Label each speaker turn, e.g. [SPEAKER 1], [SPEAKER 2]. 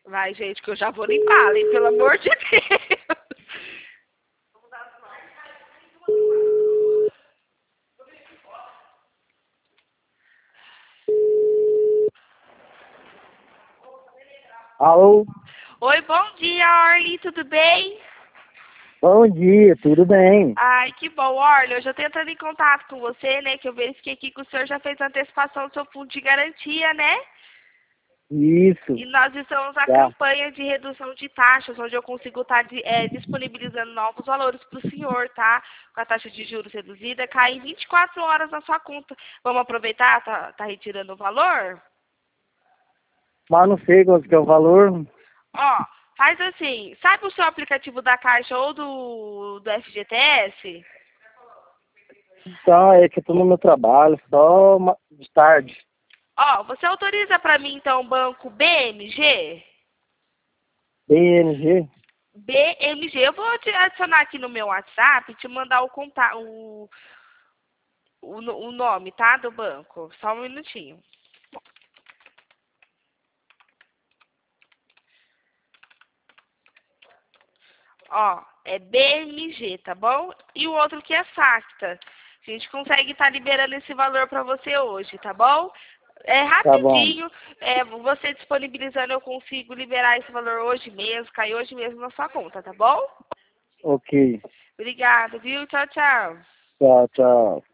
[SPEAKER 1] Vai, gente, que eu já vou limpar, hein? Pelo amor de Deus.
[SPEAKER 2] Alô,
[SPEAKER 1] Oi, bom dia, Orly, tudo bem?
[SPEAKER 2] bom dia, tudo bem?
[SPEAKER 1] Ai, que bom, Orly. Eu já tô entrando em contato com você, né? Que eu verifiquei aqui que o senhor já fez a antecipação do seu fundo de garantia, né?
[SPEAKER 2] Isso,
[SPEAKER 1] E nós estamos na
[SPEAKER 2] já,
[SPEAKER 1] campanha de redução de taxas, onde eu consigo estar disponibilizando novos valores para o senhor, tá? Com a taxa de juros reduzida, cai em 24 horas na sua conta. Vamos aproveitar? Tá retirando o valor?
[SPEAKER 2] mas não sei qual que é o valor.
[SPEAKER 1] Ó, faz assim, sabe o seu aplicativo da Caixa ou do FGTS?
[SPEAKER 2] Então, é que eu tô no meu trabalho, de tarde.
[SPEAKER 1] Ó, você autoriza para mim, então, o banco BMG?
[SPEAKER 2] BNG?
[SPEAKER 1] BMG. Eu vou te adicionar aqui no meu WhatsApp e te mandar o nome, tá? Do banco. Só um minutinho. Ó, é BMG, tá bom? E o outro que é Facta. A gente consegue estar liberando esse valor para você hoje, tá bom? É
[SPEAKER 2] Tá bom,
[SPEAKER 1] rapidinho, você disponibilizando, eu consigo liberar esse valor hoje mesmo, cair hoje mesmo na sua conta, tá bom?
[SPEAKER 2] ok.
[SPEAKER 1] Obrigada, viu? Tchau, tchau.
[SPEAKER 2] Tchau, tchau.